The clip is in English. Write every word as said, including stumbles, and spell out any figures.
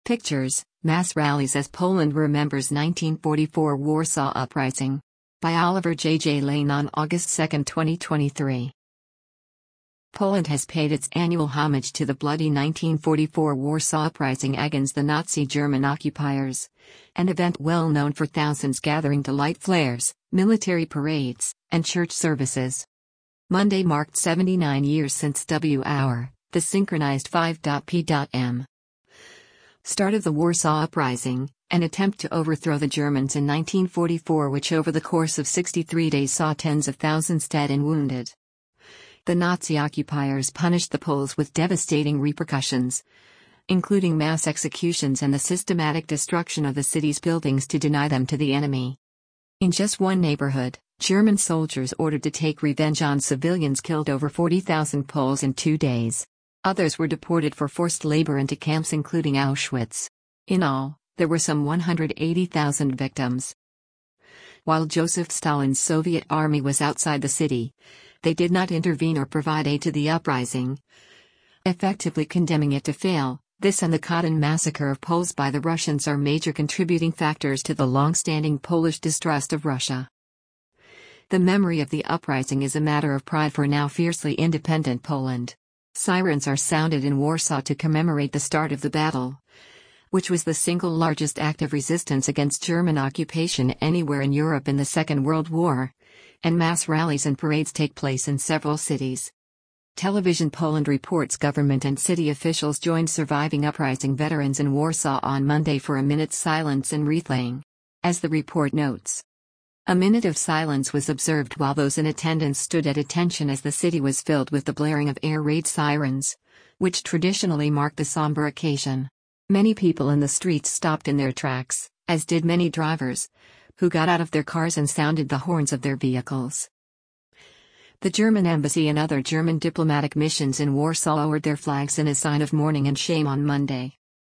Pictures, mass rallies as Poland remembers nineteen forty-four Warsaw Uprising. By Oliver J. J. Lane on August second, twenty twenty-three. Poland has paid its annual homage to the bloody nineteen forty-four Warsaw Uprising against the Nazi German occupiers, an event well known for thousands gathering to light flares, military parades, and church services. Monday marked seventy-nine years since W Hour, the synchronized five P M start of the Warsaw Uprising, an attempt to overthrow the Germans in nineteen forty-four, which over the course of sixty-three days saw tens of thousands dead and wounded. The Nazi occupiers punished the Poles with devastating repercussions, including mass executions and the systematic destruction of the city's buildings to deny them to the enemy. In just one neighborhood, German soldiers ordered to take revenge on civilians killed over forty thousand Poles in two days. Others were deported for forced labor into camps including Auschwitz. In all, there were some one hundred eighty thousand victims. While Joseph Stalin's Soviet army was outside the city, they did not intervene or provide aid to the uprising, effectively condemning it to fail. This and the Katyn massacre of Poles by the Russians are major contributing factors to the long-standing Polish distrust of Russia. The memory of the uprising is a matter of pride for now fiercely independent Poland. Sirens are sounded in Warsaw to commemorate the start of the battle, which was the single largest act of resistance against German occupation anywhere in Europe in the Second World War, and mass rallies and parades take place in several cities. Television Poland reports government and city officials joined surviving uprising veterans in Warsaw on Monday for a minute's silence and wreath-laying. As the report notes, a minute of silence was observed while those in attendance stood at attention as the city was filled with the blaring of air raid sirens, which traditionally mark the somber occasion. Many people in the streets stopped in their tracks, as did many drivers, who got out of their cars and sounded the horns of their vehicles. The German embassy and other German diplomatic missions in Warsaw lowered their flags in a sign of mourning and shame on Monday.